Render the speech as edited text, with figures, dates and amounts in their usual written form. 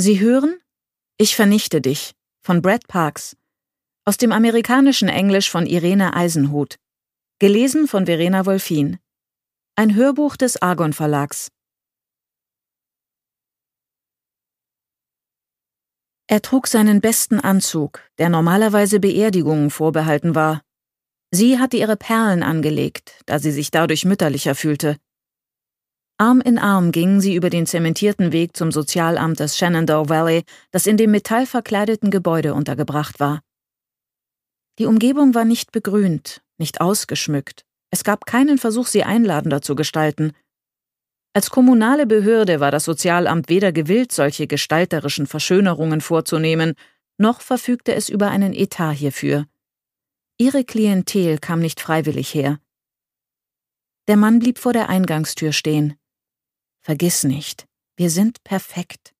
Sie hören »Ich vernichte dich« von Brett Parks. Aus dem amerikanischen Englisch von Irene Eisenhut. Gelesen von Verena Wolfin. Ein Hörbuch des Argon Verlags. Er trug seinen besten Anzug, der normalerweise Beerdigungen vorbehalten war. Sie hatte ihre Perlen angelegt, da sie sich dadurch mütterlicher fühlte. Arm in Arm gingen sie über den zementierten Weg zum Sozialamt des Shenandoah Valley, das in dem metallverkleideten Gebäude untergebracht war. Die Umgebung war nicht begrünt, nicht ausgeschmückt. Es gab keinen Versuch, sie einladender zu gestalten. Als kommunale Behörde war das Sozialamt weder gewillt, solche gestalterischen Verschönerungen vorzunehmen, noch verfügte es über einen Etat hierfür. Ihre Klientel kam nicht freiwillig her. Der Mann blieb vor der Eingangstür stehen. »Vergiss nicht, wir sind perfekt«,